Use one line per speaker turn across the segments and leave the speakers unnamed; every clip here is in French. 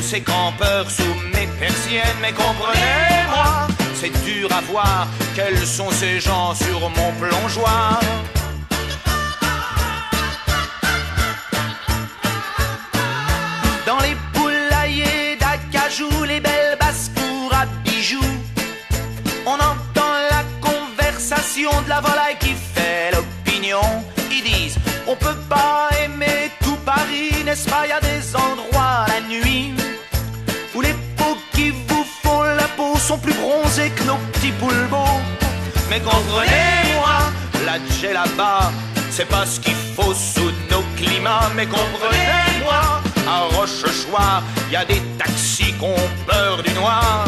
ces campeurs sous mes persiennes. Mais comprenez-moi, c'est dur à voir quels sont ces gens sur mon plongeoir. Dans les poulaillers d'acajou, les belles basses-cours à bijoux, on entend la conversation de la volaille qui fait l'opinion. Ils disent, on peut pas aimer tout Paris, n'est-ce pas? Y a des endroits la nuit où les peaux qui vous font la peau sont plus bronzées que nos petits poulbeaux. Mais comprenez-moi, la là-bas, c'est pas ce qu'il faut sous nos climats. Mais comprenez-moi, à Rochechouart, y a des taxis qui ont peur du noir.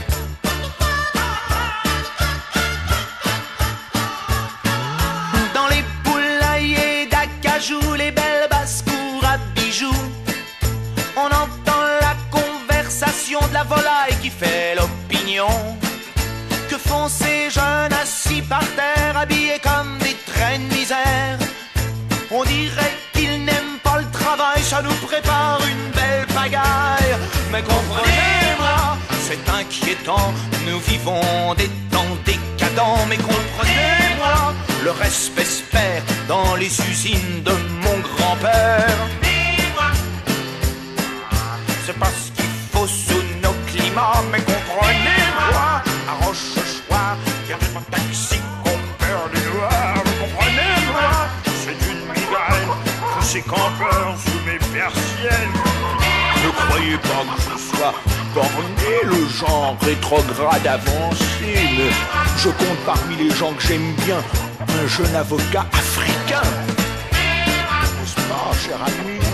Dans les poulaillers d'acajou, les belles basses-cours à bijoux, on entend la conversation de la volaille qui fait l'opinion. Que font ces jeunes assis par terre, habillés comme des traînes de misère? On dirait qu'ils n'aiment pas le travail, ça nous prépare une belle pagaille. Mais comprenez-moi, c'est inquiétant, nous vivons des temps décadents. Mais comprenez-moi, le respect se perd dans les usines de mon grand-père. C'est pas ce qu'il faut sous nos climats. Mais comprenez-moi, à Rochechouart, y a des taxis qui ont peur du noir. Mais comprenez-moi, c'est une migraine que ces campeurs sous mes persiennes. Ne croyez pas que je sois borné, le genre rétrograde avancé, mais je compte parmi les gens que j'aime bien un jeune avocat africain. N'est-ce pas, cher ami?